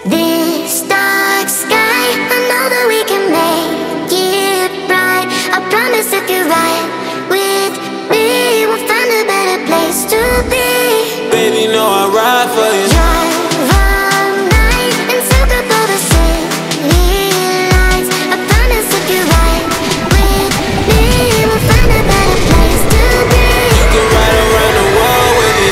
This dark sky, I know that we can make it bright. I promise if you're right with me, we'll find a better place to be. Baby, know I ride for you. Drive all night and soak up all the city lights. I promise if you're right with me, we'll find a better place to be. You can ride around the world with me.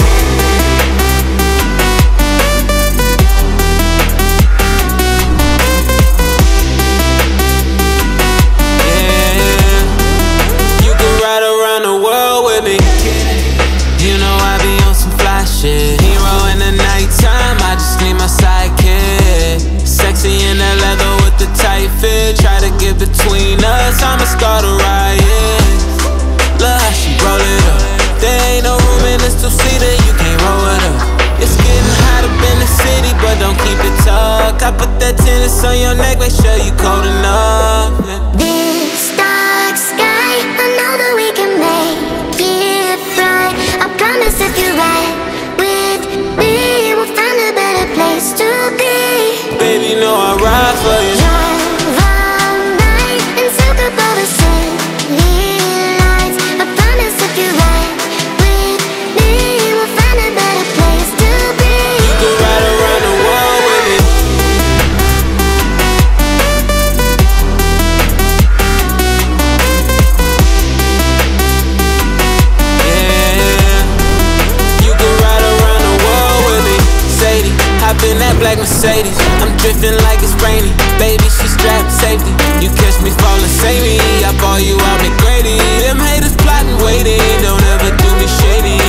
You know I be on some fly shit. Hero in the nighttime, I just need my sidekick. Sexy in that leather with the tight fit. Try to get between us, I'ma start a riot. Look how she roll it up. There ain't no room in this two-seater, you can't roll it up. It's getting hot up in the city, but don't keep it tucked. I put that tennis on your neck, make sure you cold enough. This dark sky, I know that we can make it bright. I promise if you're right with me, we'll find a better place to be. Baby, know I ride for you. Drive all night and soak up all the city lights. I promise if you're right with me, we'll find a better place to be. You can ride around the world with me. Hop in that black Mercedes, I'm drifting like it's rainy. Baby, she strapped safety. You catch me falling, save me. I ball you out, McGrady. Them haters plotting, waiting. Don't ever do me shady.